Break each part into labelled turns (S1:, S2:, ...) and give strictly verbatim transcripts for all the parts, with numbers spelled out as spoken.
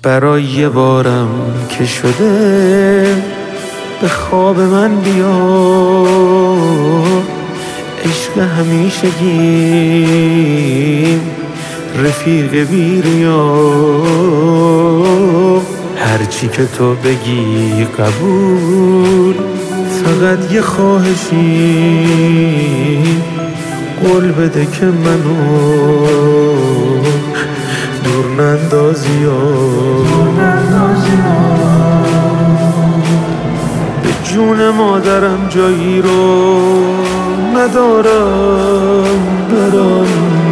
S1: برای یه بارم که شده به خواب من بیا، عشق همیشگیم رفیق بیریا، هرچی که تو بگی قبول، فقط یه خواهشی قول بده که منو دور نندازی به جون مادرم جایی رو ندارم برم،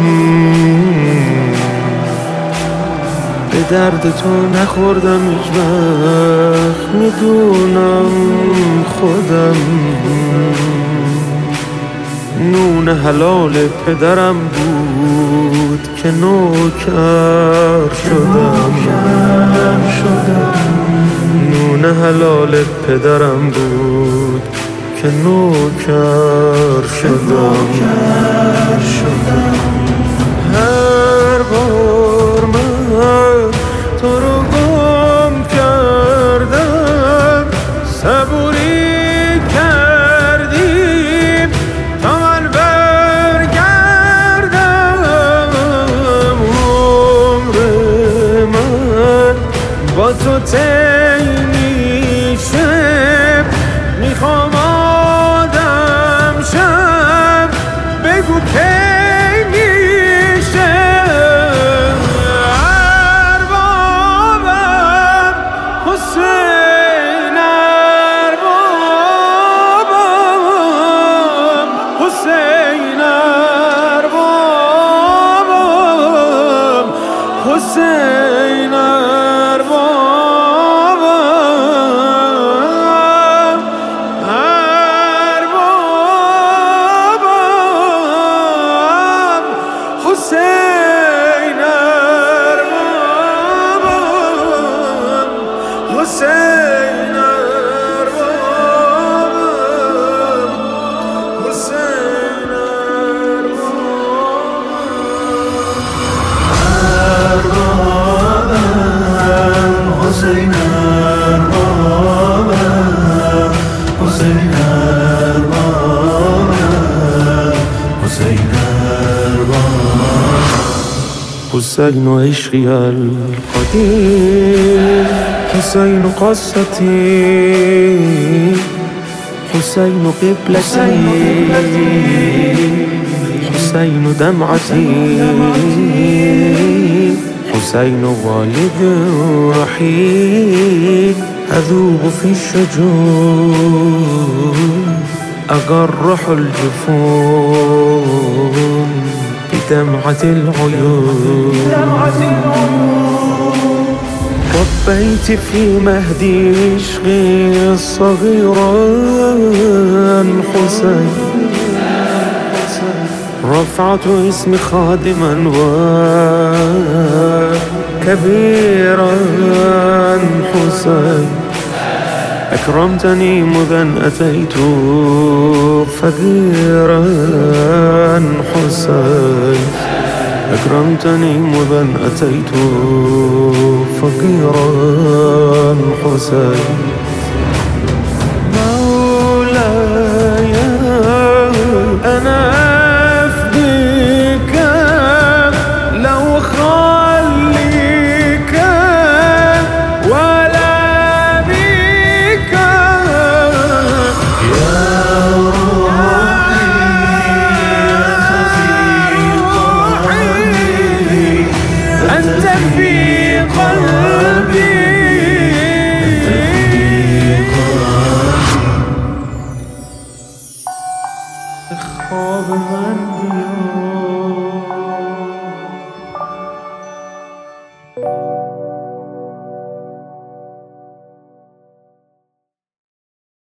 S1: به درد تو نخوردم هیچ وقت، میدونم خودم نون حلال پدرم بود که نوکر شدم. نون حلال پدرم بود که نوکر شدم. هر بار من تو رو گم کردم، صبوری کردیم تا من برگردم. عمر من با تو طی میشه، میخوام آدم شم، بگو کی میشه. اربابم حسین، اربابم حسین، اربابم حسین، حسین اربابم، حسین اربابم، حسین اربابم، حسین اربابم، حسین اربابم. حسین و عشقی القدیر، حسین قصتي، حسين قبلتي، حسين دمعتي، حسين والد رحيم، أذوب في الشجون، أقرح الجفون بدمعة العيون. ربيت في مهدي عشقي صغيرا حسين، رفعت اسمي خادما وكبيرا حسين، أكرمتني مذ أتيت فقيرا حسين، أكرمتني مذ أتيت فقيرا حسين.